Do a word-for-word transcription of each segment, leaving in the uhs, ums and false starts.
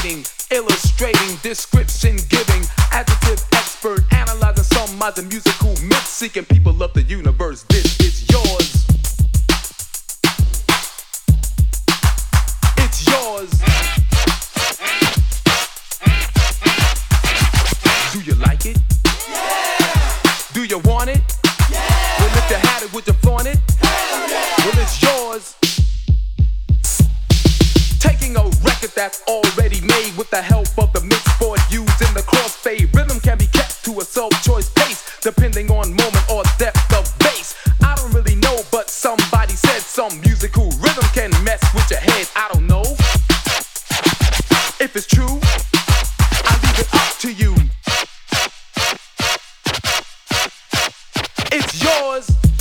Creating, illustrating, description giving, adjective expert, analyzing, summarizing, musical myth seeking people of the universe. This is yours. It's yours. Do you like it? Yeah. Do you want it? Yeah. Well, if you had it, would you flaunt it? Hell yeah. Well, it's yours. Taking a record that's already made with the help of the mix board used in the crossfade. Rhythm can be kept to a self-choice pace, depending on moment or depth of bass. I don't really know, but somebody said some musical rhythm can mess with your head. I don't know if it's true. I leave it up to you. It's yours.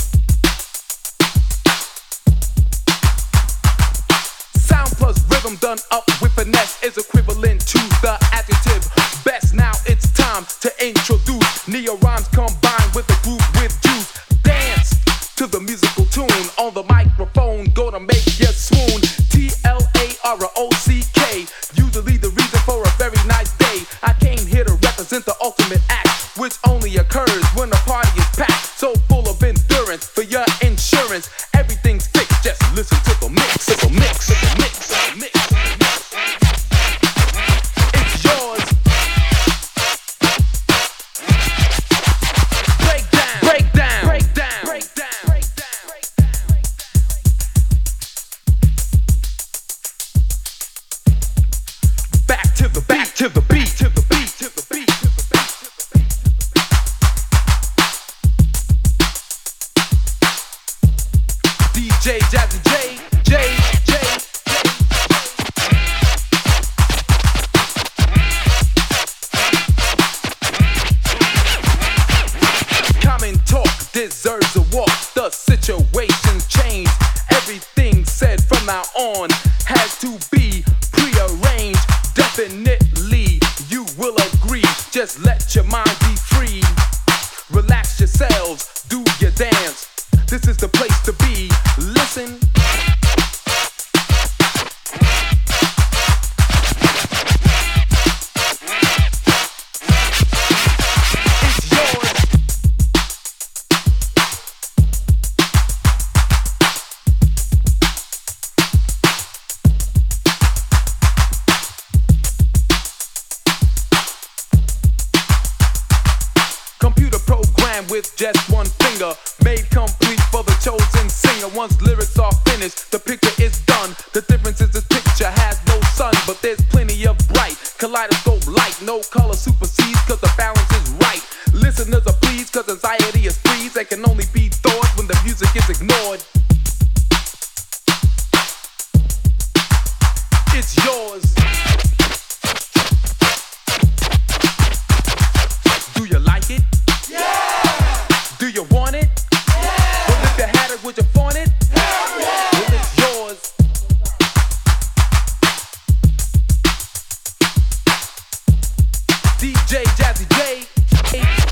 Sound plus rhythm done up with finesse is equivalent to the adjective best. Now it's time to introduce neo rhymes combined with the groove with juice. Dance to the musical tune on the microphone, gonna make you swoon. T L A R O C K, usually the reason for a very nice day. I came here to represent the ultimate act, which only occurs when a party is packed. So full of endurance for your insurance, everything's fixed. Just listen to the mix, to the mix, to the mix, to the mix. It's yours. Break down, break down, break down, break down, break down. Back to the back to the beat, to the beat, to the beat. D J Jazzy J, J, J, J. Common talk deserves a walk. The situation's changed. Everything said from now on has to be prearranged. Definitely, you will agree. Just let your mind be free. Relax yourselves, do your dance. This is the place to be. Listen. It's yours. Computer program with just one finger, made complete for the chosen singer. Once lyrics are finished, the picture is done. The difference is this picture has no sun, but there's plenty of bright kaleidoscope light. No color supersedes, cause the balance is right. Listeners are pleased, cause anxiety is freeze. They can only be thought when the music is ignored. It's yours. Do you like it? Yeah! Do you want it? Yeah! Well, if you had it, would you flaunt it? Hell yeah! Well, it's yours. D J Jazzy J.